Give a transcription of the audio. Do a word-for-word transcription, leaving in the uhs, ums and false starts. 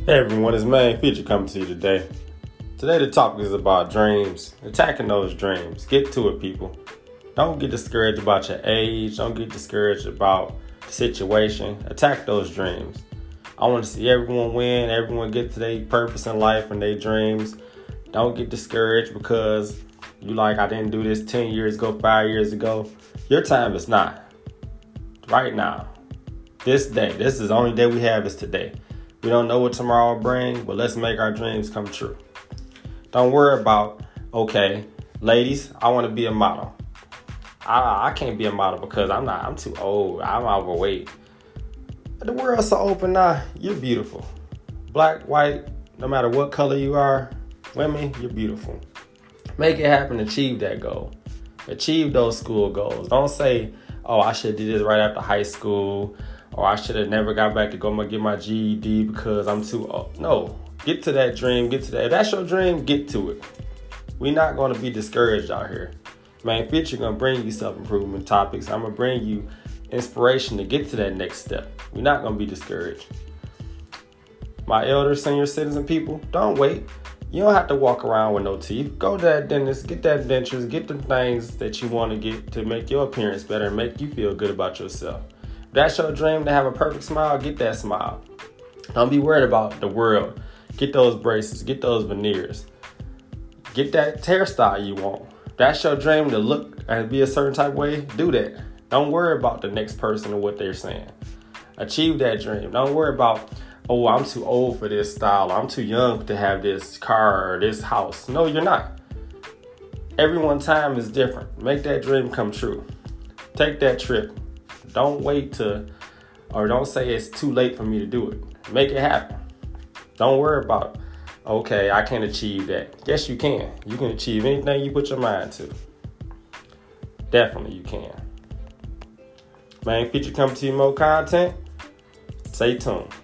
Hey everyone, it's Main Feature coming to you today. Today the topic is about dreams, attacking those dreams. Get to it, people. Don't get discouraged about your age. Don't get discouraged about the situation. Attack those dreams. I want to see everyone win, everyone get to their purpose in life and their dreams. Don't get discouraged because you like, I didn't do this ten years ago, five years ago. Your time is not. Right now. This day. This is the only day we have is today. We don't know what tomorrow will bring, but let's make our dreams come true. Don't worry about, okay, ladies, I want to be a model. I, I can't be a model because I'm not, I'm too old. I'm overweight. The world's so open now. You're beautiful. Black, white, no matter what color you are, women, you're beautiful. Make it happen. Achieve that goal. Achieve those school goals. Don't say, oh, I should do this right after high school. Or I should have never got back to go get my G E D because I'm too old. No, get to that dream, get to that. If that's your dream, get to it. We're not going to be discouraged out here. Main Feature going to bring you self-improvement topics. I'm going to bring you inspiration to get to that next step. We're not going to be discouraged. My elder senior citizen people, don't wait. You don't have to walk around with no teeth. Go to that dentist, get that dentures, get the things that you want to get to make your appearance better and make you feel good about yourself. That's your dream to have a perfect smile, get that smile. Don't be worried about the world. Get those braces, get those veneers. Get that hairstyle you want. That's your dream to look and be a certain type of way, do that. Don't worry about the next person and what they're saying. Achieve that dream. Don't worry about, oh, I'm too old for this style. I'm too young to have this car or this house. No, you're not. Everyone's time is different. Make that dream come true. Take that trip. Don't wait to, or don't say it's too late for me to do it. Make it happen. Don't worry about, okay, I can't achieve that. Yes, you can. You can achieve anything you put your mind to. Definitely you can. Main Feature coming to you more content. Stay tuned.